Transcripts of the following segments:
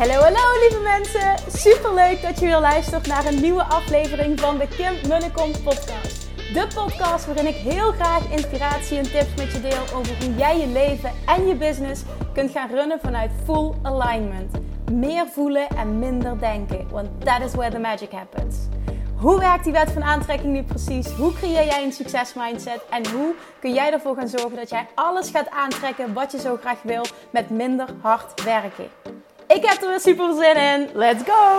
Hallo lieve mensen, superleuk dat je weer luistert naar een nieuwe aflevering van de Kim Munnekom podcast. De podcast waarin ik heel graag inspiratie en tips met je deel over hoe jij je leven en je business kunt gaan runnen vanuit full alignment. Meer voelen en minder denken, want that is where the magic happens. Hoe werkt die wet van aantrekking nu precies? Hoe creëer jij een succesmindset? En hoe kun jij ervoor gaan zorgen dat jij alles gaat aantrekken wat je zo graag wil met minder hard werken? Ik heb er weer super zin in. Let's go!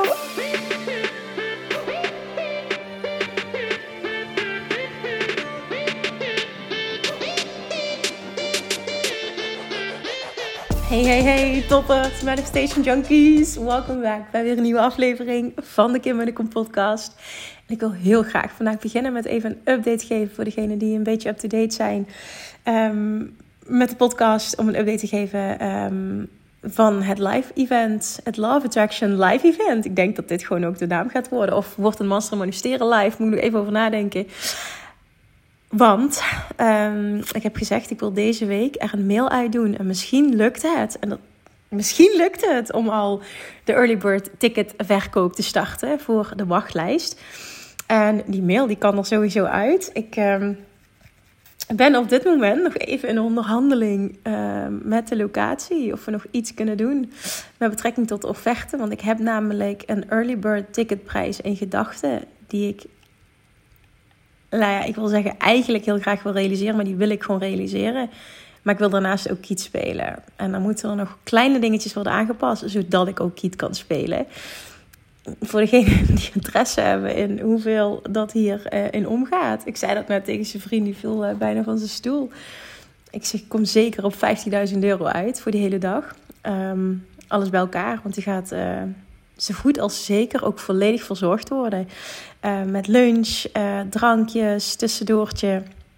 Hey toppers, Manifestation Junkies. Welkom back bij weer een nieuwe aflevering van de Kim Munnekom podcast. En ik wil heel graag vandaag beginnen met even een update geven voor degenen die een beetje up-to-date zijn met de podcast. Om een update te geven van het live event, het Love Attraction live event. Ik denk dat dit gewoon ook de naam gaat worden. Of wordt een Master Manifesteren live, moet ik nog even over nadenken. Want ik heb gezegd, ik wil deze week er een mail uit doen. En misschien lukt het. Misschien lukt het om al de early bird ticket verkoop te starten voor de wachtlijst. En die mail die kan er sowieso uit. Ik ben op dit moment nog even in onderhandeling met de locatie. Of we nog iets kunnen doen met betrekking tot de offerte. Want ik heb namelijk een early bird ticketprijs in gedachten die ik wil zeggen eigenlijk heel graag wil realiseren. Maar die wil ik gewoon realiseren. Maar ik wil daarnaast ook Kiet spelen. En dan moeten er nog kleine dingetjes worden aangepast. Zodat ik ook Kiet kan spelen. Voor degenen die interesse hebben in hoeveel dat hier in omgaat. Ik zei dat net tegen zijn vriend. Die viel bijna van zijn stoel. Ik zeg, ik kom zeker op €15.000 uit voor die hele dag. Alles bij elkaar. Want die gaat zo goed als zeker ook volledig verzorgd worden. Met lunch, drankjes, tussendoortje.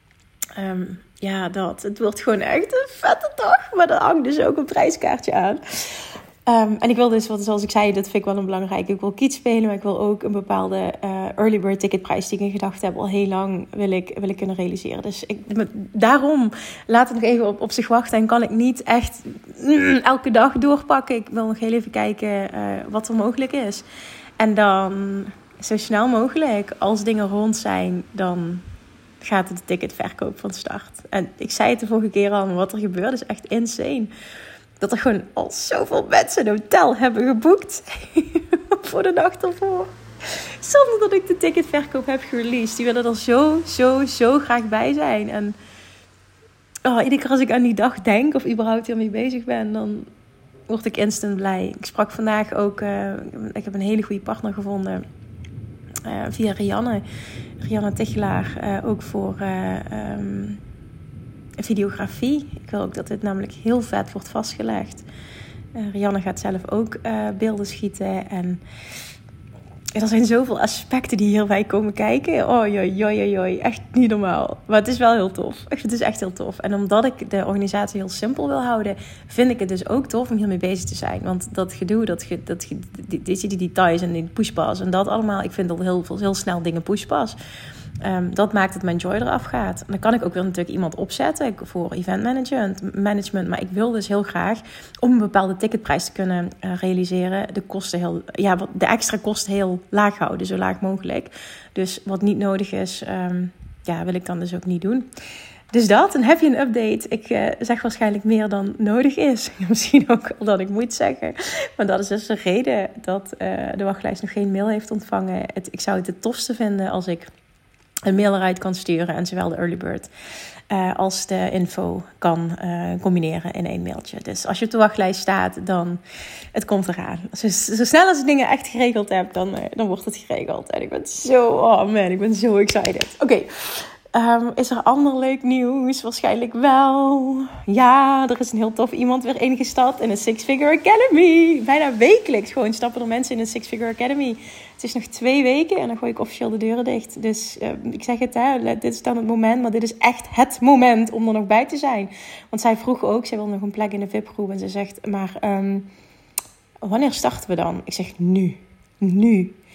Het wordt gewoon echt een vette dag. Maar er hangt dus ook een prijskaartje aan. En ik wil dus, zoals ik zei, dat vind ik wel een belangrijk. Ik wil Kiet spelen, maar ik wil ook een bepaalde early bird ticketprijs die ik in gedachten heb al heel lang wil ik kunnen realiseren. Dus daarom laat het nog even op zich wachten en kan ik niet echt elke dag doorpakken. Ik wil nog heel even kijken wat er mogelijk is. En dan zo snel mogelijk, als dingen rond zijn, dan gaat het ticketverkoop van start. En ik zei het de vorige keer al, maar wat er gebeurt is echt insane. Dat er gewoon al zoveel mensen een hotel hebben geboekt voor de nacht ervoor. Zonder dat ik de ticketverkoop heb gereleased. Die willen er zo graag bij zijn. En iedere keer als ik aan die dag denk of überhaupt hiermee bezig ben, dan word ik instant blij. Ik sprak vandaag ook, ik heb een hele goede partner gevonden via Rianne Tichelaar, ook voor videografie. Ik wil ook dat dit namelijk heel vet wordt vastgelegd. Rianne gaat zelf ook beelden schieten. En er zijn zoveel aspecten die hierbij komen kijken. Joi. Echt niet normaal. Maar het is wel heel tof. Het is echt heel tof. En omdat ik de organisatie heel simpel wil houden, vind ik het dus ook tof om hiermee bezig te zijn. Want dat gedoe, die details en die pushpas en dat allemaal, ik vind dat heel snel dingen pushpas. Dat maakt dat mijn joy eraf gaat. En dan kan ik ook weer natuurlijk iemand opzetten voor event management. Maar ik wil dus heel graag, om een bepaalde ticketprijs te kunnen realiseren, de extra kosten heel laag houden, zo laag mogelijk. Dus wat niet nodig is, wil ik dan dus ook niet doen. Dus dan heb je een update. Ik zeg waarschijnlijk meer dan nodig is. Misschien ook al dat ik moet zeggen. Maar dat is dus de reden dat de wachtlijst nog geen mail heeft ontvangen. Ik zou het tofste vinden als ik een mail eruit kan sturen en zowel de early bird als de info kan combineren in één mailtje. Dus als je op de wachtlijst staat, dan het komt eraan. Zo snel als ik dingen echt geregeld heb, dan wordt het geregeld. En ik ben zo excited. Oké. Is er ander leuk nieuws? Waarschijnlijk wel. Ja, er is een heel tof iemand weer ingestapt in een Six Figure Academy. Bijna wekelijks gewoon stappen er mensen in een Six Figure Academy. Het is nog 2 weken en dan gooi ik officieel de deuren dicht. Dus ik zeg het, dit is dan het moment. Maar dit is echt het moment om er nog bij te zijn. Want zij vroeg ook, zij wil nog een plek in de VIP-groep. En ze zegt, maar wanneer starten we dan? Ik zeg, nu.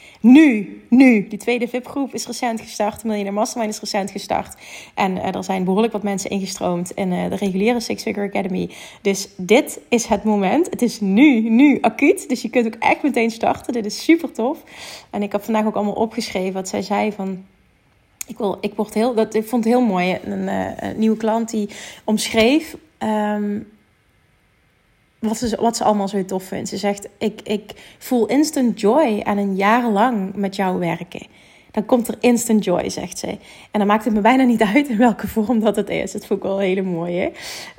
Nu. Die tweede VIP-groep is recent gestart. De Millionaire Mastermind is recent gestart. En er zijn behoorlijk wat mensen ingestroomd in de reguliere Six Figure Academy. Dus dit is het moment. Het is nu acuut. Dus je kunt ook echt meteen starten. Dit is super tof. En ik heb vandaag ook allemaal opgeschreven wat zij zei van... Ik vond het heel mooi. Een nieuwe klant die omschreef... Wat ze allemaal zo tof vindt. Ze zegt, ik voel instant joy aan een jaar lang met jou werken. Dan komt er instant joy, zegt ze. En dan maakt het me bijna niet uit in welke vorm dat het is. Dat vond ik wel een hele mooie.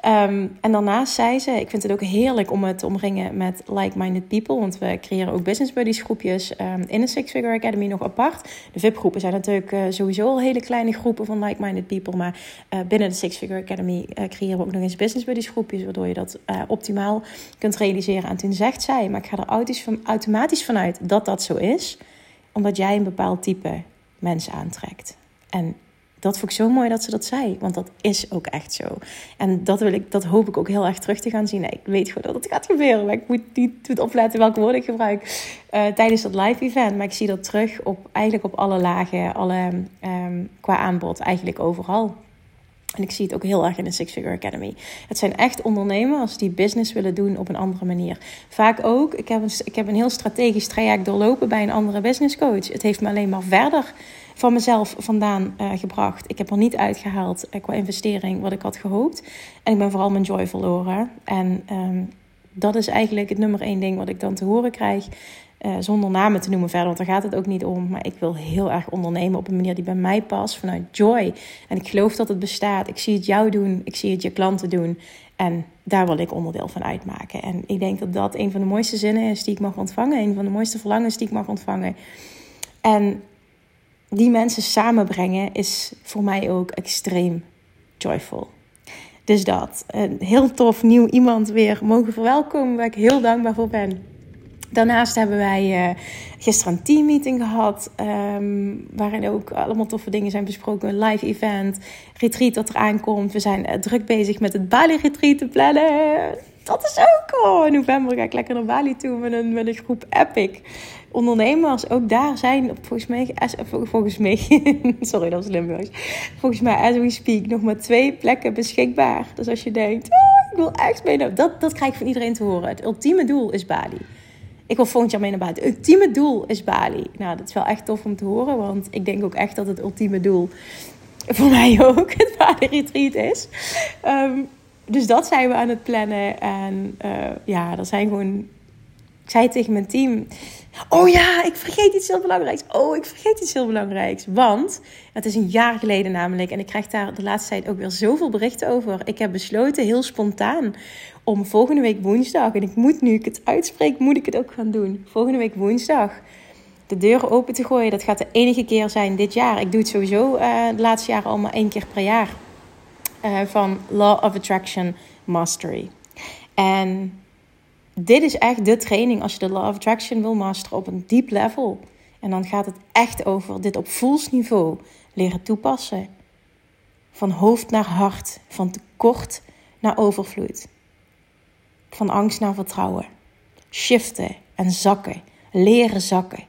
En daarnaast zei ze, ik vind het ook heerlijk om het te omringen met like-minded people. Want we creëren ook business buddies groepjes in de Six Figure Academy nog apart. De VIP-groepen zijn natuurlijk sowieso al hele kleine groepen van like-minded people. Maar binnen de Six Figure Academy creëren we ook nog eens business buddies groepjes. Waardoor je dat optimaal kunt realiseren. En toen zegt zij, maar ik ga er automatisch vanuit dat dat zo is. Omdat jij een bepaald type mensen aantrekt. En dat vond ik zo mooi dat ze dat zei. Want dat is ook echt zo. En dat hoop ik ook heel erg terug te gaan zien. Ik weet gewoon dat het gaat gebeuren. Maar ik moet niet opletten welke woorden ik gebruik. Tijdens dat live event. Maar ik zie dat terug eigenlijk op alle lagen. Qua aanbod. Eigenlijk overal. En ik zie het ook heel erg in de Six Figure Academy. Het zijn echt ondernemers die business willen doen op een andere manier. Vaak ook, ik heb een heel strategisch traject doorlopen bij een andere business coach. Het heeft me alleen maar verder van mezelf vandaan gebracht. Ik heb er niet uitgehaald qua investering wat ik had gehoopt. En ik ben vooral mijn joy verloren. En dat is eigenlijk het nummer 1 ding wat ik dan te horen krijg. Zonder namen te noemen verder, want daar gaat het ook niet om. Maar ik wil heel erg ondernemen op een manier die bij mij past, vanuit joy. En ik geloof dat het bestaat. Ik zie het jou doen, ik zie het je klanten doen. En daar wil ik onderdeel van uitmaken. En ik denk dat dat een van de mooiste zinnen is die ik mag ontvangen. Een van de mooiste verlangens die ik mag ontvangen. En die mensen samenbrengen is voor mij ook extreem joyful. Dus dat. Een heel tof nieuw iemand weer mogen verwelkomen, waar ik heel dankbaar voor ben. Daarnaast hebben wij gisteren een teammeeting gehad, waarin ook allemaal toffe dingen zijn besproken. Een live event, retreat dat eraan komt. We zijn druk bezig met het Bali retreat te plannen. Dat is ook in november ga ik lekker naar Bali toe met een groep Epic ondernemers. Ook daar zijn volgens mij, sorry dat was Limburgs. Volgens mij as we speak nog maar 2 plekken beschikbaar. Dus als je denkt, ik wil echt mee, dat krijg ik van iedereen te horen. Het ultieme doel is Bali. Ik wil volgend jaar mee naar buiten. Het ultieme doel is Bali. Nou, dat is wel echt tof om te horen. Want ik denk ook echt dat het ultieme doel voor mij ook het Bali retreat is. Dus dat zijn we aan het plannen. En dat zijn gewoon... Ik zei tegen mijn team... Oh ja, ik vergeet iets heel belangrijks. Want het is een jaar geleden namelijk. En ik krijg daar de laatste tijd ook weer zoveel berichten over. Ik heb besloten, heel spontaan, om volgende week woensdag... En nu ik het uitspreek, moet ik het ook gaan doen. Volgende week woensdag de deuren open te gooien. Dat gaat de enige keer zijn dit jaar. Ik doe het sowieso de laatste jaren al maar 1 keer per jaar. Van Law of Attraction Mastery. En... dit is echt de training als je de Law of Attraction wil masteren op een diep level. En dan gaat het echt over dit op voelsniveau leren toepassen. Van hoofd naar hart, van tekort naar overvloed. Van angst naar vertrouwen. Shiften en zakken, leren zakken.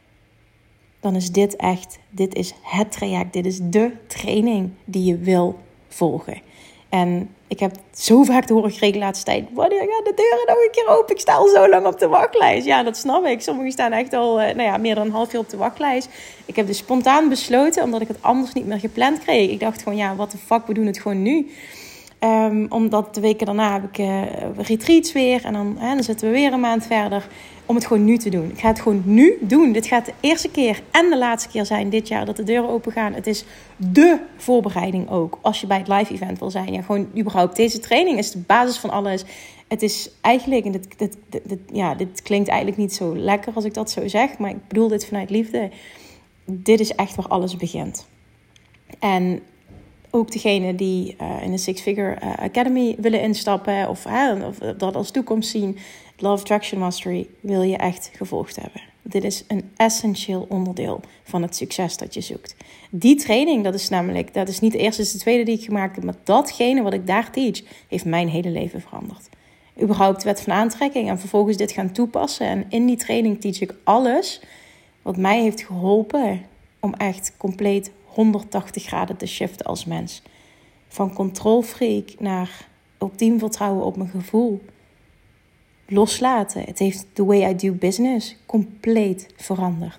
Dan is dit is het traject, dit is de training die je wil volgen. En ik heb zo vaak te horen gekregen de laatste tijd. Wanneer gaan de deuren nog een keer open? Ik sta al zo lang op de wachtlijst. Ja, dat snap ik. Sommigen staan echt al meer dan een half jaar op de wachtlijst. Ik heb dus spontaan besloten, omdat ik het anders niet meer gepland kreeg. Ik dacht gewoon, what the fuck, we doen het gewoon nu. Omdat de weken daarna heb ik retreats weer. En dan zitten we weer een maand verder. Om het gewoon nu te doen. Ik ga het gewoon nu doen. Dit gaat de eerste keer en de laatste keer zijn dit jaar dat de deuren open gaan. Het is dé voorbereiding ook. Als je bij het live event wil zijn. Ja, gewoon überhaupt. Deze training is de basis van alles. Het is eigenlijk, en dit klinkt eigenlijk niet zo lekker als ik dat zo zeg. Maar ik bedoel dit vanuit liefde. Dit is echt waar alles begint. En ook degene die in de Six Figure Academy willen instappen. Of dat als toekomst zien. Law of Attraction Mastery wil je echt gevolgd hebben. Dit is een essentieel onderdeel van het succes dat je zoekt. Die training, dat is niet de eerste, is de tweede die ik gemaakt heb. Maar datgene wat ik daar teach, heeft mijn hele leven veranderd. Überhaupt wet van aantrekking en vervolgens dit gaan toepassen. En in die training teach ik alles Wat mij heeft geholpen om echt compleet 180 graden te shiften als mens. Van controlfreak naar ultiem vertrouwen op mijn gevoel. Loslaten. Het heeft the way I do business compleet veranderd.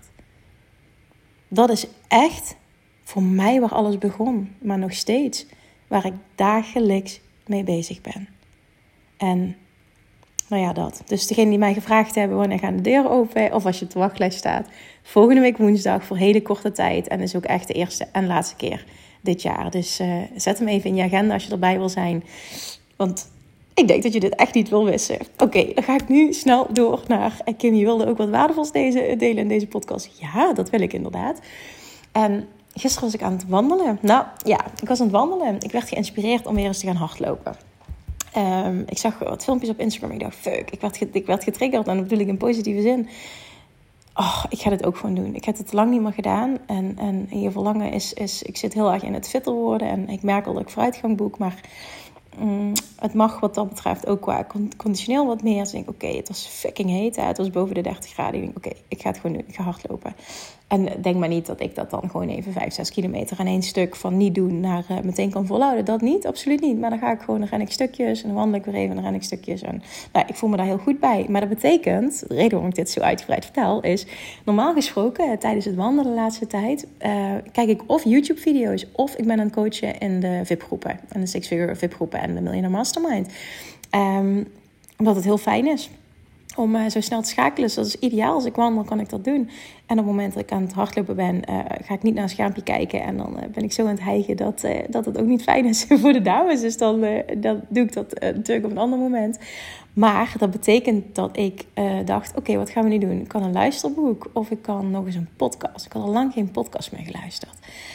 Dat is echt voor mij waar alles begon. Maar nog steeds waar ik dagelijks mee bezig ben. En nou ja, dat. Dus degene die mij gevraagd hebben wanneer gaan de deuren open of als je op de wachtlijst staat. Volgende week woensdag voor hele korte tijd. En is ook echt de eerste en laatste keer dit jaar. Dus zet hem even in je agenda als je erbij wil zijn. Want ik denk dat je dit echt niet wil missen. Oké, dan ga ik nu snel door naar Kim. Je wilde ook wat waardevols delen in deze podcast. Ja, dat wil ik inderdaad. En gisteren was ik aan het wandelen. Nou ja, ik was aan het wandelen. Ik werd geïnspireerd om weer eens te gaan hardlopen. Ik zag wat filmpjes op Instagram. Ik dacht, fuck, ik werd getriggerd. En dat bedoel ik in positieve zin. Oh, ik ga dit ook gewoon doen. Ik heb het lang niet meer gedaan. En je verlangen is... Ik zit heel erg in het fitter worden. En ik merk al dat ik vooruitgang boek. Maar het mag wat dat betreft ook qua conditioneel wat meer. Dus ik denk, oké, het was fucking heet. Het was boven de 30 graden. Ik denk, oké, ik ga het gewoon doen. Ik ga hardlopen. En denk maar niet dat ik dat dan gewoon even 5-6 kilometer aan één stuk van niet doen naar meteen kan volhouden. Dat niet, absoluut niet. Maar dan ga ik gewoon, dan ren ik stukjes en dan wandel ik weer even en dan ren ik stukjes. En nou, ik voel me daar heel goed bij. Maar dat betekent, de reden waarom ik dit zo uitgebreid vertel, is normaal gesproken tijdens het wandelen de laatste tijd kijk ik of YouTube-video's of ik ben aan het coachen in de VIP-groepen. En de Six Figure VIP-groepen en de Millionaire Mastermind. Omdat het heel fijn is om zo snel te schakelen. Dus dat is ideaal. Als ik wandel, kan ik dat doen. En op het moment dat ik aan het hardlopen ben, ga ik niet naar een schermpje kijken. En dan ben ik zo aan het hijgen dat het ook niet fijn is voor de dames. Dus dan doe ik dat natuurlijk op een ander moment. Maar dat betekent dat ik dacht, oké, wat gaan we nu doen? Ik kan een luisterboek of ik kan nog eens een podcast. Ik had al lang geen podcast meer geluisterd.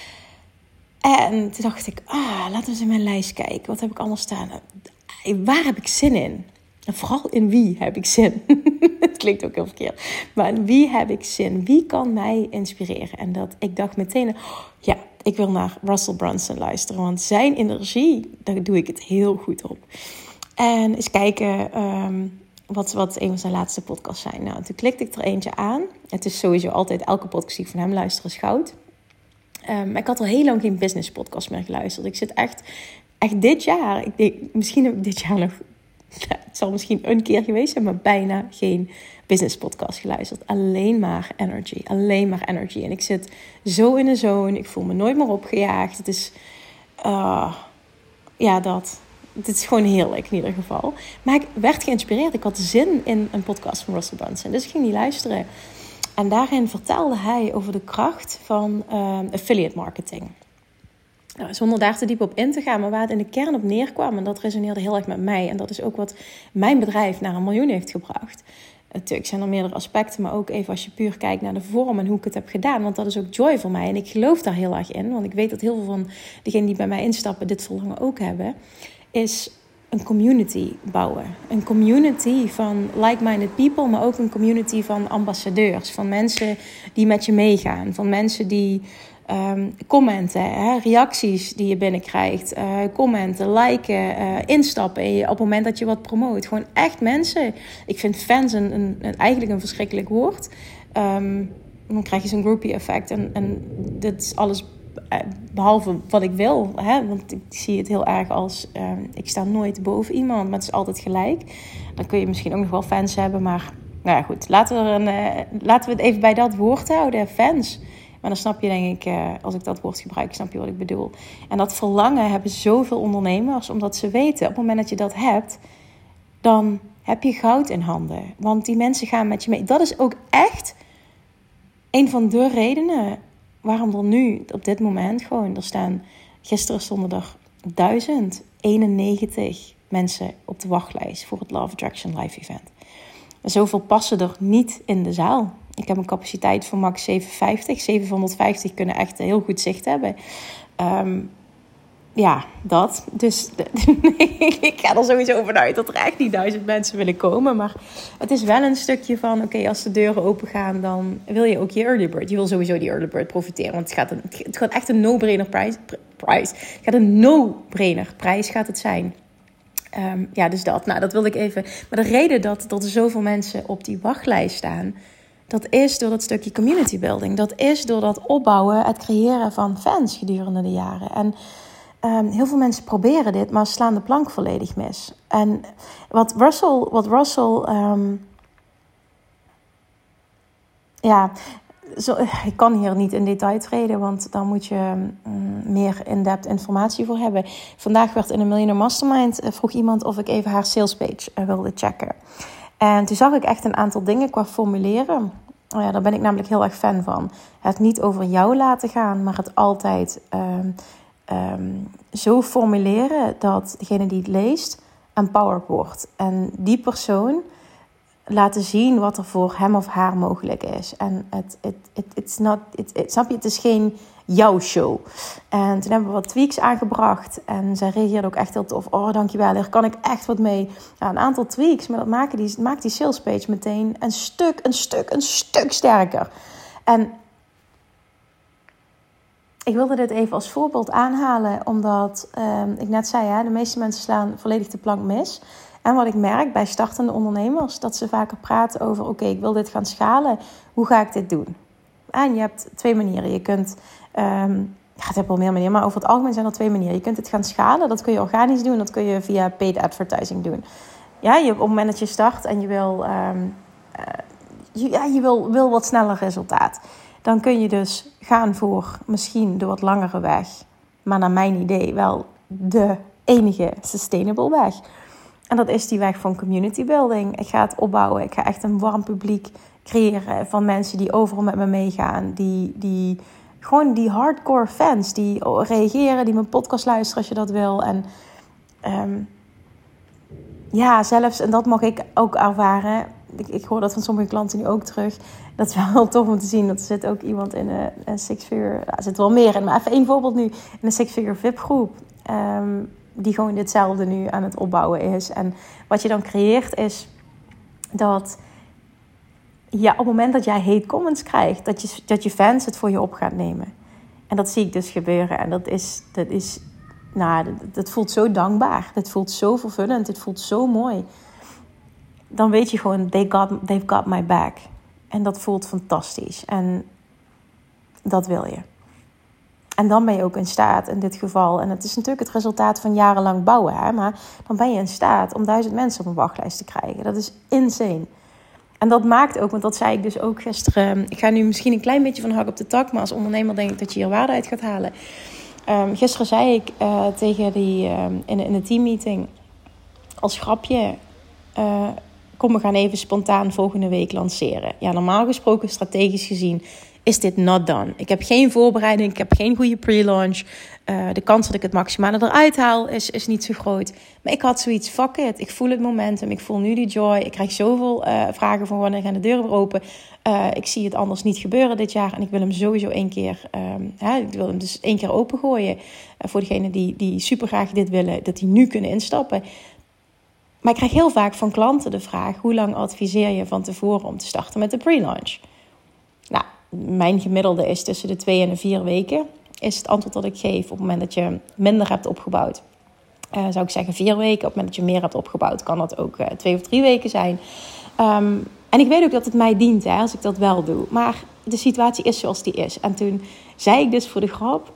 En toen dacht ik, laten we eens in mijn lijst kijken. Wat heb ik allemaal staan? Waar heb ik zin in? En vooral in wie heb ik zin? Het klinkt ook heel verkeerd. Maar in wie heb ik zin? Wie kan mij inspireren? En ik dacht meteen, ja, ik wil naar Russell Brunson luisteren. Want zijn energie, daar doe ik het heel goed op. En eens kijken wat een van zijn laatste podcasts zijn. Nou, toen klikte ik er eentje aan. Het is sowieso altijd, elke podcast die ik van hem luister is goud. Maar ik had al heel lang geen business podcast meer geluisterd. Ik zit echt dit jaar, ik denk, misschien heb ik dit jaar nog... Het zal misschien een keer geweest zijn, maar bijna geen business podcast geluisterd. Alleen maar energy. En ik zit zo in de zone. Ik voel me nooit meer opgejaagd. Het is... Het is gewoon heerlijk in ieder geval. Maar ik werd geïnspireerd. Ik had zin in een podcast van Russell Brunson. Dus ik ging die luisteren. En daarin vertelde hij over de kracht van affiliate marketing. Nou, zonder daar te diep op in te gaan, maar waar het in de kern op neerkwam, en dat resoneerde heel erg met mij. En dat is ook wat mijn bedrijf naar 1 miljoen heeft gebracht. Natuurlijk zijn er meerdere aspecten, maar ook even als je puur kijkt naar de vorm en hoe ik het heb gedaan. Want dat is ook joy voor mij en ik geloof daar heel erg in. Want ik weet dat heel veel van degenen die bij mij instappen dit verlangen ook hebben. Is een community bouwen. Een community van like-minded people, maar ook een community van ambassadeurs. Van mensen die met je meegaan. Van mensen die... commenten, reacties die je binnenkrijgt, commenten, liken, instappen op het moment dat je wat promoot. Gewoon echt mensen. Ik vind fans eigenlijk een verschrikkelijk woord. Dan krijg je zo'n groupie effect en dit is alles behalve wat ik wil. Want ik zie het heel erg als ik sta nooit boven iemand, maar het is altijd gelijk. Dan kun je misschien ook nog wel fans hebben, maar nou ja, goed. Laten we het even bij dat woord houden, fans. Maar dan snap je, denk ik, als ik dat woord gebruik, snap je wat ik bedoel. En dat verlangen hebben zoveel ondernemers, omdat ze weten, op het moment dat je dat hebt, dan heb je goud in handen. Want die mensen gaan met je mee. Dat is ook echt een van de redenen waarom er nu, op dit moment, gewoon, gisteren stonden er 1091 mensen op de wachtlijst voor het Law of Attraction Live Event. En zoveel passen er niet in de zaal. Ik heb een capaciteit van max 750. 750 kunnen echt heel goed zicht hebben. Dat. Dus ik ga er sowieso vanuit dat er echt niet 1000 mensen willen komen. Maar het is wel een stukje van... Oké, als de deuren open gaan, dan wil je ook je early bird. Je wil sowieso die early bird profiteren. Want het gaat echt een no-brainer prijs. Het gaat een no-brainer prijs gaat het zijn. Dus dat. Nou, dat wilde ik even... Maar de reden dat er zoveel mensen op die wachtlijst staan... Dat is door dat stukje community building. Dat is door dat opbouwen, het creëren van fans gedurende de jaren. En heel veel mensen proberen dit, maar slaan de plank volledig mis. En wat Russell ik kan hier niet in detail treden, want daar moet je meer in-depth informatie voor hebben. Vandaag werd in een Millionaire Mastermind, vroeg iemand of ik even haar salespage wilde checken. En toen zag ik echt een aantal dingen qua formuleren. Daar ben ik namelijk heel erg fan van. Het niet over jou laten gaan, maar het altijd zo formuleren dat degene die het leest empowered wordt. En die persoon laten zien wat er voor hem of haar mogelijk is. En snap je, het is geen jouw show. En toen hebben we wat tweaks aangebracht. En zij reageerde ook echt heel tof. Oh, dankjewel, hier kan ik echt wat mee. Nou, een aantal tweaks, maar dat maakt die sales page meteen een stuk sterker. En ik wilde dit even als voorbeeld aanhalen, omdat ik net zei, de meeste mensen slaan volledig de plank mis. En wat ik merk bij startende ondernemers, dat ze vaker praten over, oké, ik wil dit gaan schalen. Hoe ga ik dit doen? En je hebt 2 manieren. Je kunt, het heb wel meer manieren, maar over het algemeen zijn er 2 manieren. Je kunt het gaan schalen, dat kun je organisch doen, dat kun je via paid advertising doen. Ja, op het moment dat je start en je wil wat sneller resultaat, dan kun je dus gaan voor misschien de wat langere weg, maar naar mijn idee wel de enige sustainable weg. En dat is die weg van community building. Ik ga het opbouwen. Ik ga echt een warm publiek creëren van mensen die overal met me meegaan. Gewoon die hardcore fans die reageren, die mijn podcast luisteren als je dat wil. En zelfs, en dat mag ik ook ervaren. Ik hoor dat van sommige klanten nu ook terug. Dat is wel heel tof om te zien. Dat er zit ook iemand in een six-figure... Er zit wel meer in, maar even één voorbeeld nu. In een six-figure VIP-groep. Die gewoon ditzelfde nu aan het opbouwen is. En wat je dan creëert is dat op het moment dat jij hate comments krijgt, dat je fans het voor je op gaat nemen. En dat zie ik dus gebeuren. En dat voelt zo dankbaar. Dat voelt zo vervullend. Het voelt zo mooi. Dan weet je gewoon, they've got my back. En dat voelt fantastisch. En dat wil je. En dan ben je ook in staat in dit geval. En het is natuurlijk het resultaat van jarenlang bouwen. Hè, maar dan ben je in staat om 1000 mensen op een wachtlijst te krijgen. Dat is insane. En dat maakt ook, want dat zei ik dus ook gisteren. Ik ga nu misschien een klein beetje van hak op de tak. Maar als ondernemer denk ik dat je hier waarde uit gaat halen. Gisteren zei ik tegen die in de teammeeting. Als grapje. Kom, we gaan even spontaan volgende week lanceren. Ja, normaal gesproken, strategisch gezien, is dit not done. Ik heb geen voorbereiding, ik heb geen goede pre-launch. De kans dat ik het maximale eruit haal is niet zo groot. Maar ik had zoiets, fuck it. Ik voel het momentum, ik voel nu die joy. Ik krijg zoveel vragen van wanneer gaan de deuren weer open. Ik zie het anders niet gebeuren dit jaar. En ik wil hem sowieso één keer, ik wil hem dus 1 keer opengooien. Voor degenen die super graag dit willen, dat die nu kunnen instappen. Maar ik krijg heel vaak van klanten de vraag, hoe lang adviseer je van tevoren om te starten met de pre-launch? Nou, mijn gemiddelde is tussen de 2 en de 4 weken. Is het antwoord dat ik geef op het moment dat je minder hebt opgebouwd. Zou ik zeggen 4 weken. Op het moment dat je meer hebt opgebouwd, kan dat ook 2 of 3 weken zijn. En ik weet ook dat het mij dient, als ik dat wel doe. Maar de situatie is zoals die is. En toen zei ik dus voor de grap,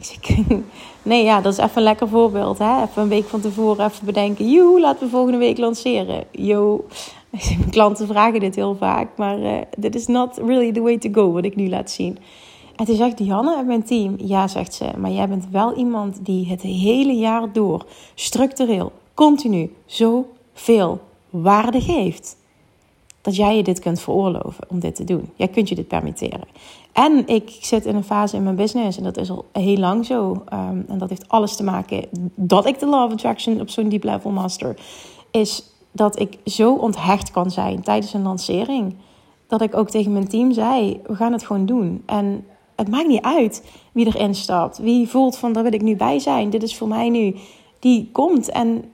nee, ja, dat is even een lekker voorbeeld. Hè? Even een week van tevoren even bedenken. Laten we volgende week lanceren. Mijn klanten vragen dit heel vaak. Maar dit is not really the way to go, wat ik nu laat zien. En toen zegt Dianne uit mijn team. Ja, zegt ze. Maar jij bent wel iemand die het hele jaar door structureel, continu, zoveel waarde geeft. Dat jij je dit kunt veroorloven om dit te doen. Jij kunt je dit permitteren. En ik zit in een fase in mijn business, en dat is al heel lang zo. En dat heeft alles te maken dat ik de Law of Attraction op zo'n deep level master. Is dat ik zo onthecht kan zijn tijdens een lancering. Dat ik ook tegen mijn team zei, we gaan het gewoon doen. En het maakt niet uit wie erin stapt. Wie voelt van, daar wil ik nu bij zijn. Dit is voor mij nu. Die komt en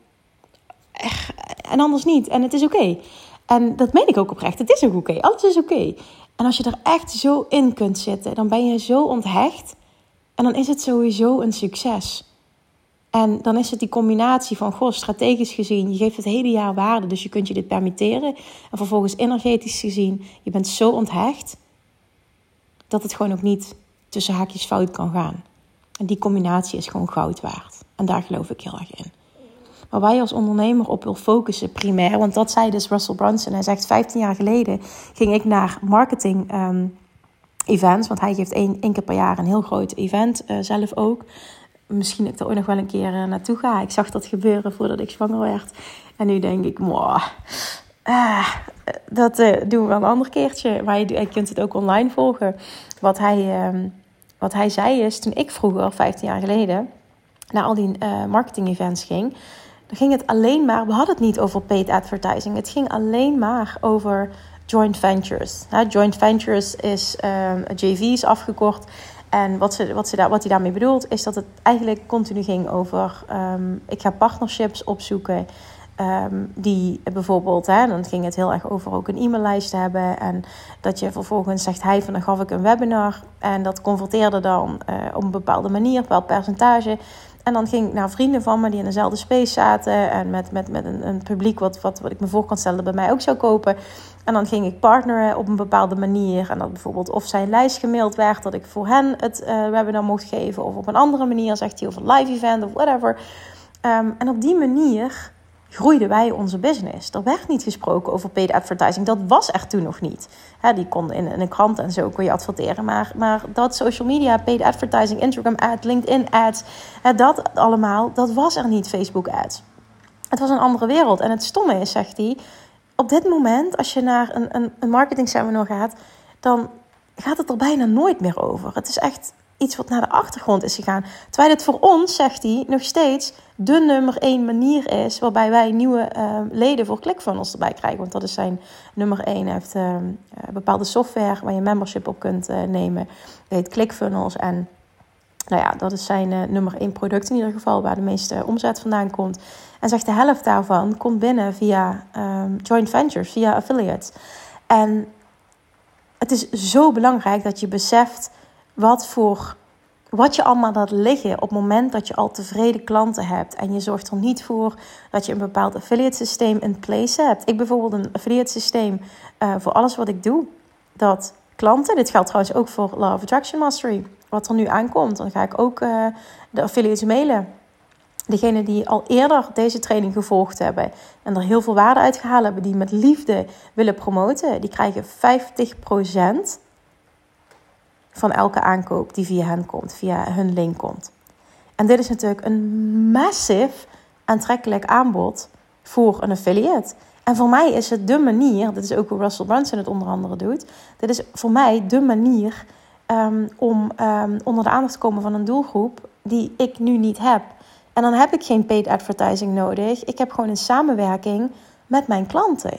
anders niet. En het is oké. En dat meen ik ook oprecht. Het is ook oké. Alles is oké. En als je er echt zo in kunt zitten, dan ben je zo onthecht. En dan is het sowieso een succes. En dan is het die combinatie van, strategisch gezien, je geeft het hele jaar waarde, dus je kunt je dit permitteren. En vervolgens energetisch gezien, je bent zo onthecht, dat het gewoon ook niet tussen haakjes fout kan gaan. En die combinatie is gewoon goud waard. En daar geloof ik heel erg in. Maar waar je als ondernemer op wil focussen primair, want dat zei dus Russell Brunson. Hij zegt 15 jaar geleden ging ik naar marketing events, want hij geeft één keer per jaar een heel groot event, zelf ook. Misschien dat ik er ook nog wel een keer naartoe ga. Ik zag dat gebeuren voordat ik zwanger werd. En nu denk ik, dat doen we wel een ander keertje. Maar je kunt het ook online volgen. Wat hij zei is, toen ik vroeger, 15 jaar geleden, naar al die marketing events ging, dan ging het alleen maar, we hadden het niet over paid advertising. Het ging alleen maar over joint ventures. Joint ventures is JV's afgekort. En wat hij daarmee bedoelt, is dat het eigenlijk continu ging over, ik ga partnerships opzoeken. Die bijvoorbeeld, dan ging het heel erg over ook een e-maillijst hebben. En dat je vervolgens zegt, dan gaf ik een webinar. En dat converteerde dan op een bepaalde manier, een bepaald percentage. En dan ging ik naar vrienden van me die in dezelfde space zaten. En met een publiek wat ik me voor kan stellen bij mij ook zou kopen. En dan ging ik partneren op een bepaalde manier. En dat bijvoorbeeld of zijn lijst gemaild werd, dat ik voor hen het webinar mocht geven. Of op een andere manier, zegt hij, of een live event of whatever. En op die manier groeiden wij onze business. Er werd niet gesproken over paid advertising. Dat was er toen nog niet. Die kon in een krant en zo kon je adverteren. Maar dat social media, paid advertising, Instagram ads, LinkedIn ads, dat allemaal, dat was er niet, Facebook ads. Het was een andere wereld. En het stomme is, zegt hij, op dit moment, als je naar een marketing seminar gaat, dan gaat het er bijna nooit meer over. Het is echt iets wat naar de achtergrond is gegaan. Terwijl het voor ons, zegt hij, nog steeds de nummer 1 manier is waarbij wij nieuwe leden voor ClickFunnels erbij krijgen. Want dat is zijn nummer 1. Hij heeft bepaalde software waar je membership op kunt nemen. Dat heet ClickFunnels. En dat is zijn nummer 1 product in ieder geval, waar de meeste omzet vandaan komt. En zegt de helft daarvan komt binnen via joint ventures, via affiliates. En het is zo belangrijk dat je beseft wat je allemaal laat liggen op het moment dat je al tevreden klanten hebt. En je zorgt er niet voor dat je een bepaald affiliate systeem in place hebt. Ik bijvoorbeeld een affiliate systeem voor alles wat ik doe. Dat klanten, dit geldt trouwens ook voor Law of Attraction Mastery, wat er nu aankomt. Dan ga ik ook de affiliates mailen. Degenen die al eerder deze training gevolgd hebben en er heel veel waarde uit gehaald hebben, die met liefde willen promoten, die krijgen 50% van elke aankoop die via hen komt, via hun link komt. En dit is natuurlijk een massief aantrekkelijk aanbod voor een affiliate. En voor mij is het de manier, dit is ook hoe Russell Brunson het onder andere doet, dit is voor mij de manier om onder de aandacht te komen van een doelgroep die ik nu niet heb. En dan heb ik geen paid advertising nodig. Ik heb gewoon een samenwerking met mijn klanten.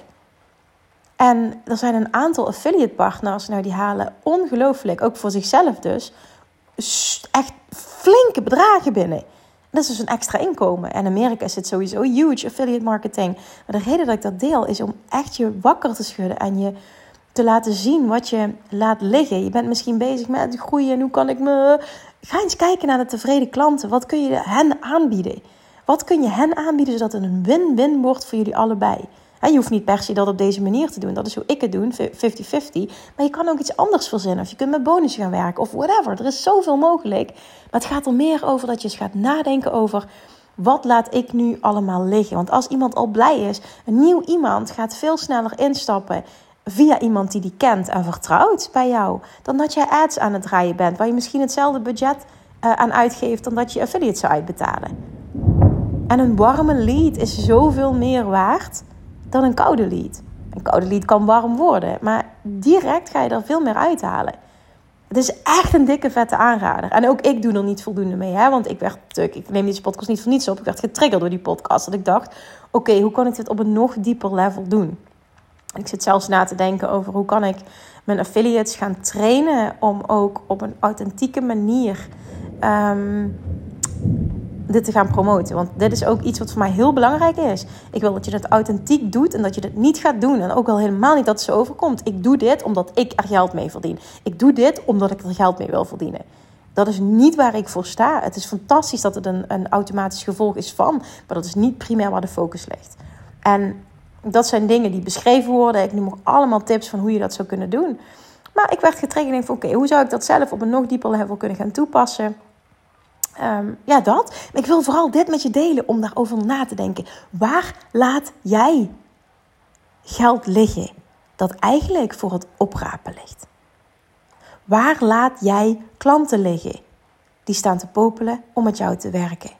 En er zijn een aantal affiliate partners, die halen ongelooflijk, ook voor zichzelf dus, echt flinke bedragen binnen. Dat is dus een extra inkomen. En in Amerika is het sowieso huge, affiliate marketing. Maar de reden dat ik dat deel is om echt je wakker te schudden en je te laten zien wat je laat liggen. Je bent misschien bezig met groeien en hoe kan ik me... Ga eens kijken naar de tevreden klanten. Wat kun je hen aanbieden? Wat kun je hen aanbieden zodat het een win-win wordt voor jullie allebei? Je hoeft niet per se dat op deze manier te doen. Dat is hoe ik het doe, 50-50. Maar je kan ook iets anders verzinnen. Of je kunt met bonus gaan werken of whatever. Er is zoveel mogelijk. Maar het gaat er meer over dat je eens gaat nadenken over... wat laat ik nu allemaal liggen? Want als iemand al blij is, een nieuw iemand gaat veel sneller instappen via iemand die kent en vertrouwt bij jou, dan dat jij ads aan het draaien bent, waar je misschien hetzelfde budget aan uitgeeft dan dat je affiliate zou uitbetalen. En een warme lead is zoveel meer waard dan een koude lead. Een koude lead kan warm worden, maar direct ga je er veel meer uithalen. Het is echt een dikke vette aanrader. En ook ik doe er niet voldoende mee. Want ik neem deze podcast niet voor niets op. Ik werd getriggerd door die podcast. Dat ik dacht, oké, hoe kan ik dit op een nog dieper level doen? Ik zit zelfs na te denken over hoe kan ik mijn affiliates gaan trainen om ook op een authentieke manier dit te gaan promoten. Want dit is ook iets wat voor mij heel belangrijk is. Ik wil dat je dat authentiek doet en dat je dat niet gaat doen. En ook al helemaal niet dat het zo overkomt. Ik doe dit omdat ik er geld mee verdien. Ik doe dit omdat ik er geld mee wil verdienen. Dat is niet waar ik voor sta. Het is fantastisch dat het een automatisch gevolg is van. Maar dat is niet primair waar de focus ligt. En dat zijn dingen die beschreven worden. Ik noem ook allemaal tips van hoe je dat zou kunnen doen. Maar ik werd getriggerd en denk van oké, hoe zou ik dat zelf op een nog dieper level kunnen gaan toepassen? Dat. Maar ik wil vooral dit met je delen om daarover na te denken. Waar laat jij geld liggen dat eigenlijk voor het oprapen ligt? Waar laat jij klanten liggen die staan te popelen om met jou te werken?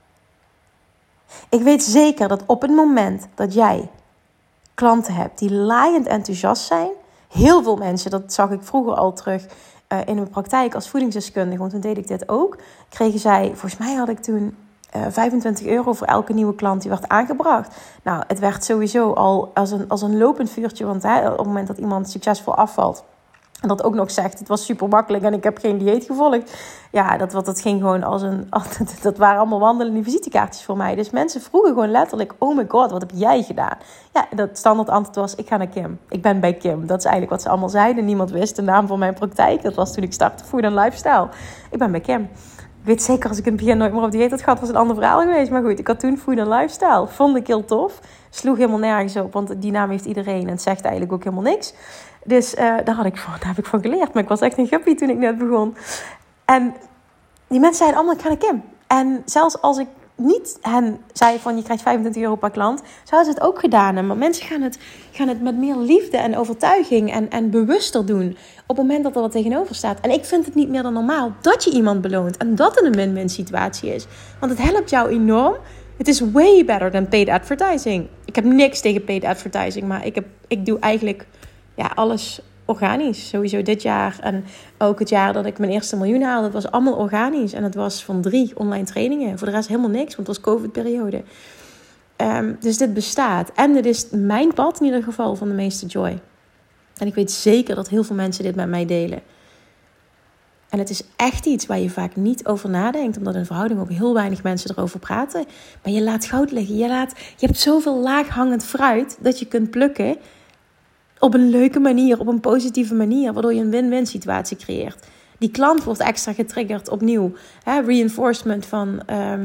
Ik weet zeker dat op het moment dat jij klanten hebt die laaiend enthousiast zijn, heel veel mensen, dat zag ik vroeger al terug in mijn praktijk als voedingsdeskundige, want toen deed ik dit ook, kregen zij, volgens mij had ik toen €25 voor elke nieuwe klant die werd aangebracht. Nou, het werd sowieso al als een lopend vuurtje, want op het moment dat iemand succesvol afvalt, en dat ook nog zegt, het was super makkelijk en ik heb geen dieet gevolgd. Ja, dat ging gewoon dat waren allemaal wandelende visitekaartjes voor mij. Dus mensen vroegen gewoon letterlijk, oh my god, wat heb jij gedaan? Ja, dat standaard antwoord was, ik ga naar Kim. Ik ben bij Kim. Dat is eigenlijk wat ze allemaal zeiden. Niemand wist de naam van mijn praktijk. Dat was toen ik startte Food & Lifestyle. Ik ben bij Kim. Ik weet zeker, als ik in het begin nooit meer op dieet had gehad, was het een ander verhaal geweest. Maar goed, ik had toen Food & Lifestyle. Vond ik heel tof. Sloeg helemaal nergens op, want die naam heeft iedereen en het zegt eigenlijk ook helemaal niks. Dus daar heb ik van geleerd. Maar ik was echt een guppy toen ik net begon. En die mensen zeiden allemaal, ik ga naar Kim. En zelfs als ik niet hen zei van, je krijgt €25 per klant, zouden ze het ook gedaan hebben. Maar mensen gaan het met meer liefde en overtuiging en bewuster doen op het moment dat er wat tegenover staat. En ik vind het niet meer dan normaal dat je iemand beloont en dat het een win-win situatie is. Want het helpt jou enorm. Het is way better than paid advertising. Ik heb niks tegen paid advertising, maar ik doe eigenlijk alles organisch. Sowieso dit jaar en ook het jaar dat ik mijn eerste miljoen haalde. Dat was allemaal organisch. En het was van 3 online trainingen. Voor de rest helemaal niks, want het was COVID-periode. Dus dit bestaat. En dit is mijn pad in ieder geval van de meeste joy. En ik weet zeker dat heel veel mensen dit met mij delen. En het is echt iets waar je vaak niet over nadenkt. Omdat in verhouding ook heel weinig mensen erover praten. Maar je laat goud liggen. Je hebt zoveel laaghangend fruit dat je kunt plukken. Op een leuke manier, op een positieve manier. Waardoor je een win-win situatie creëert. Die klant wordt extra getriggerd opnieuw. Reinforcement van...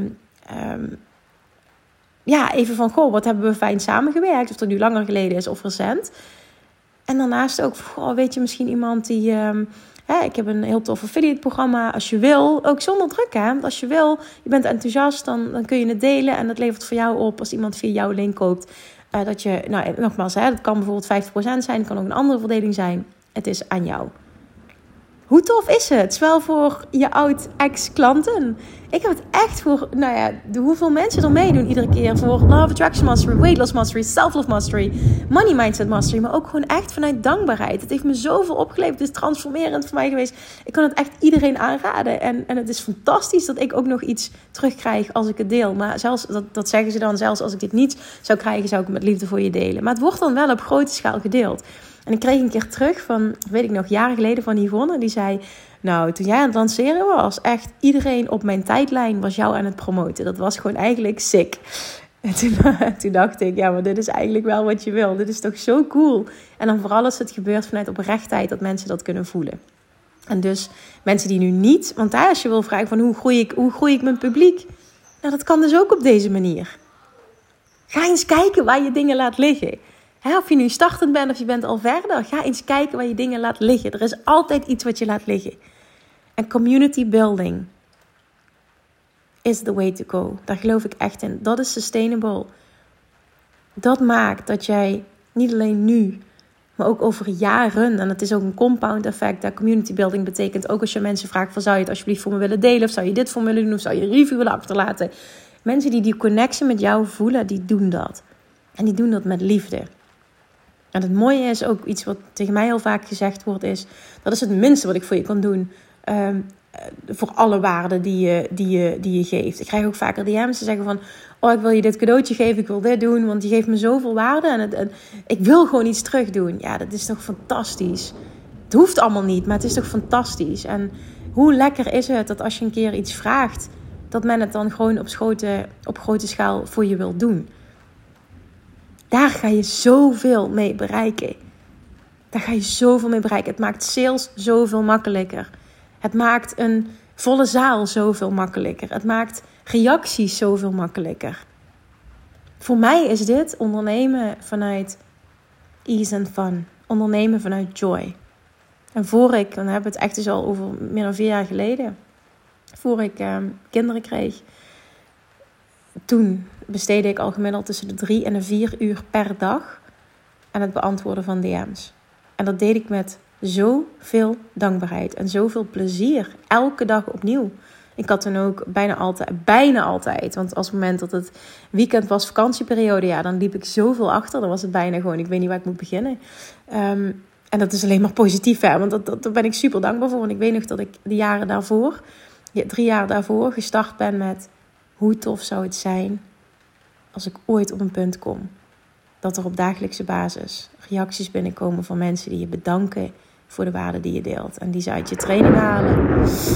even van, goh, wat hebben we fijn samengewerkt. Of dat nu langer geleden is of recent. En daarnaast ook, weet je, misschien iemand die... ik heb een heel tof affiliate programma. Als je wil, ook zonder druk, hè. Als je wil, je bent enthousiast, dan kun je het delen. En dat levert voor jou op, als iemand via jouw link koopt... dat je, nogmaals, dat kan bijvoorbeeld 50% zijn. Het kan ook een andere verdeling zijn. Het is aan jou. Hoe tof is het? Zowel voor je oud-ex-klanten. Ik heb het echt voor, hoeveel mensen er meedoen iedere keer. Voor Love Attraction Mastery, Weight Loss Mastery, Self-Love Mastery, Money Mindset Mastery. Maar ook gewoon echt vanuit dankbaarheid. Het heeft me zoveel opgeleverd. Het is transformerend voor mij geweest. Ik kan het echt iedereen aanraden. En het is fantastisch dat ik ook nog iets terugkrijg als ik het deel. Maar zelfs, dat zeggen ze dan, zelfs als ik dit niet zou krijgen, zou ik het met liefde voor je delen. Maar het wordt dan wel op grote schaal gedeeld. En ik kreeg een keer terug van, weet ik nog, jaren geleden van Yvonne. Die zei, toen jij aan het lanceren was, echt iedereen op mijn tijdlijn was jou aan het promoten. Dat was gewoon eigenlijk sick. En toen dacht ik, ja, maar dit is eigenlijk wel wat je wil. Dit is toch zo cool. En dan vooral als het gebeurt vanuit oprechtheid, dat mensen dat kunnen voelen. En dus mensen die nu niet, want als je wil vragen van hoe groei ik mijn publiek? Nou, dat kan dus ook op deze manier. Ga eens kijken waar je dingen laat liggen. Of je nu startend bent of je bent al verder. Ga eens kijken waar je dingen laat liggen. Er is altijd iets wat je laat liggen. En community building is the way to go. Daar geloof ik echt in. Dat is sustainable. Dat maakt dat jij niet alleen nu, maar ook over jaren. En het is ook een compound effect. Dat community building betekent ook als je mensen vraagt van, zou je het alsjeblieft voor me willen delen? Of zou je dit voor me willen doen? Of zou je een review willen achterlaten? Mensen die connectie met jou voelen, die doen dat. En die doen dat met liefde. En het mooie is ook iets wat tegen mij heel vaak gezegd wordt, is dat is het minste wat ik voor je kan doen. Voor alle waarden die je geeft. Ik krijg ook vaker DM's te zeggen van, ik wil je dit cadeautje geven, ik wil dit doen, want die geeft me zoveel waarde en ik wil gewoon iets terug doen. Ja, dat is toch fantastisch. Het hoeft allemaal niet, maar het is toch fantastisch. En hoe lekker is het dat als je een keer iets vraagt, dat men het dan gewoon op grote schaal voor je wil doen. Daar ga je zoveel mee bereiken. Het maakt sales zoveel makkelijker. Het maakt een volle zaal zoveel makkelijker. Het maakt reacties zoveel makkelijker. Voor mij is dit ondernemen vanuit ease and fun. Ondernemen vanuit joy. En dan hebben we het echt dus al over meer dan 4 jaar geleden. Voor ik kinderen kreeg. Toen besteedde ik al gemiddeld tussen de 3 en de 4 uur per dag aan het beantwoorden van DM's. En dat deed ik met zoveel dankbaarheid en zoveel plezier. Elke dag opnieuw. Ik had toen ook bijna altijd. Want als het moment dat het weekend was, vakantieperiode, ja, dan liep ik zoveel achter. Dan was het bijna gewoon, ik weet niet waar ik moet beginnen. En dat is alleen maar positief, hè. Want daar ben ik super dankbaar voor. En ik weet nog dat ik 3 jaar daarvoor gestart ben met: hoe tof zou het zijn als ik ooit op een punt kom dat er op dagelijkse basis reacties binnenkomen van mensen die je bedanken voor de waarde die je deelt. En die ze uit je training halen.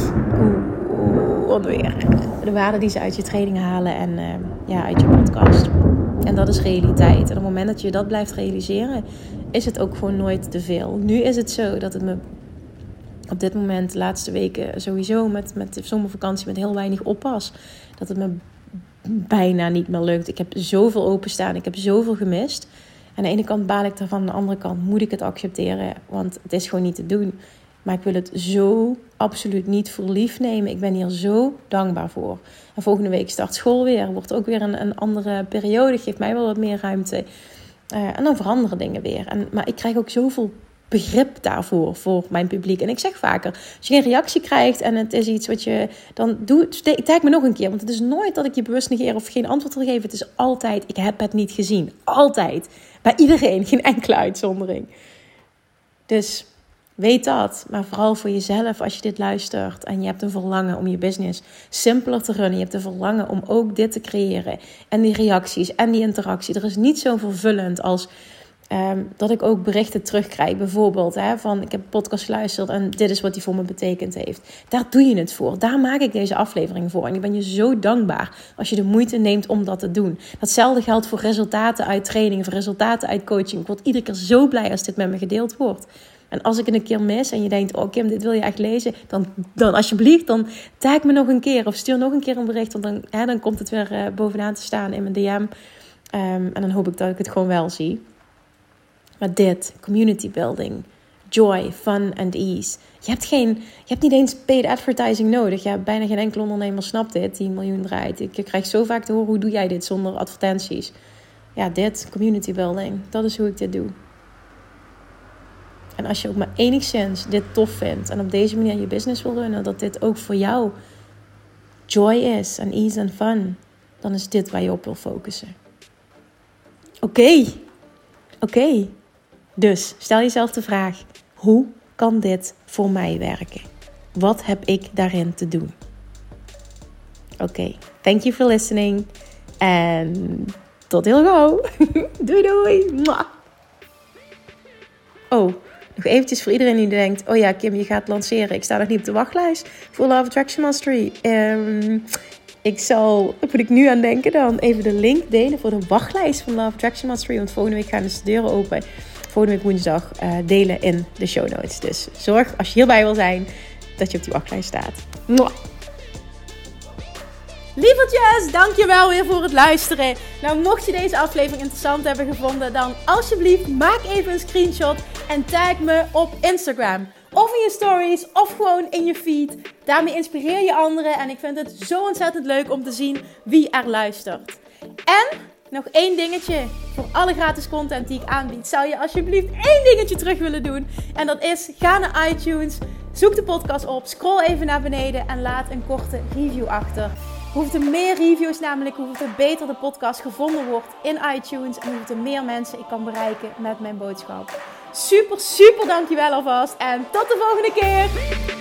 De waarde die ze uit je training halen en uit je podcast. En dat is realiteit. En op het moment dat je dat blijft realiseren, is het ook gewoon nooit te veel. Nu is het zo dat het me op dit moment, de laatste weken sowieso met de zomervakantie, met heel weinig oppas, dat het me bijna niet meer lukt. Ik heb zoveel openstaan, ik heb zoveel gemist. Aan de ene kant baal ik daarvan, aan de andere kant moet ik het accepteren, want het is gewoon niet te doen. Maar ik wil het zo absoluut niet voor lief nemen. Ik ben hier zo dankbaar voor. En volgende week start school weer. Wordt ook weer een andere periode. Geeft mij wel wat meer ruimte. En dan veranderen dingen weer. Maar ik krijg ook zoveel begrip daarvoor, voor mijn publiek. En ik zeg vaker, als je geen reactie krijgt en het is iets wat je, dan tag me nog een keer. Want het is nooit dat ik je bewust negeer of geen antwoord wil geven. Het is altijd, ik heb het niet gezien. Altijd. Bij iedereen. Geen enkele uitzondering. Dus weet dat, maar vooral voor jezelf als je dit luistert en je hebt een verlangen om je business simpeler te runnen. Je hebt een verlangen om ook dit te creëren en die reacties en die interactie. Er is niet zo vervullend als dat ik ook berichten terugkrijg. Bijvoorbeeld van ik heb een podcast geluisterd en dit is wat die voor me betekend heeft. Daar doe je het voor. Daar maak ik deze aflevering voor. En ik ben je zo dankbaar als je de moeite neemt om dat te doen. Datzelfde geldt voor resultaten uit training, voor resultaten uit coaching. Ik word iedere keer zo blij als dit met me gedeeld wordt. En als ik het een keer mis en je denkt, oh Kim, dit wil je echt lezen, dan alsjeblieft, dan tag me nog een keer of stuur nog een keer een bericht, want dan komt het weer bovenaan te staan in mijn DM. En dan hoop ik dat ik het gewoon wel zie. Maar dit, community building, joy, fun and ease. Je hebt niet eens paid advertising nodig. Ja, bijna geen enkele ondernemer snapt dit, die 1 miljoen draait. Ik krijg zo vaak te horen, hoe doe jij dit zonder advertenties? Ja, dit, community building, dat is hoe ik dit doe. En als je ook maar enigszins dit tof vindt en op deze manier je business wil runnen, dat dit ook voor jou joy is en ease en fun, dan is dit waar je op wil focussen. Oké. Dus stel jezelf de vraag, hoe kan dit voor mij werken? Wat heb ik daarin te doen? Oké, thank you for listening. En tot heel gauw. Doei. Mwah. Oh, nog eventjes voor iedereen die denkt, oh ja Kim, je gaat lanceren. Ik sta nog niet op de wachtlijst voor Love Attraction Mastery. Ik zal, moet ik nu aan denken, dan even de link delen voor de wachtlijst van Love Attraction Mastery. Want volgende week gaan dus de deuren open. Volgende week woensdag delen in de show notes. Dus zorg, als je hierbij wil zijn, dat je op die wachtlijst staat. Mwah. Lievertjes, dankjewel weer voor het luisteren. Nou, mocht je deze aflevering interessant hebben gevonden, dan alsjeblieft maak even een screenshot en tag me op Instagram. Of in je stories, of gewoon in je feed. Daarmee inspireer je anderen en ik vind het zo ontzettend leuk om te zien wie er luistert. En nog 1 dingetje voor alle gratis content die ik aanbied. Zou je alsjeblieft 1 dingetje terug willen doen? En dat is, ga naar iTunes, zoek de podcast op, scroll even naar beneden en laat een korte review achter. Hoeveel meer reviews namelijk, hoeveel beter de podcast gevonden wordt in iTunes. En hoeveel meer mensen ik kan bereiken met mijn boodschap. Super dankjewel alvast. En tot de volgende keer.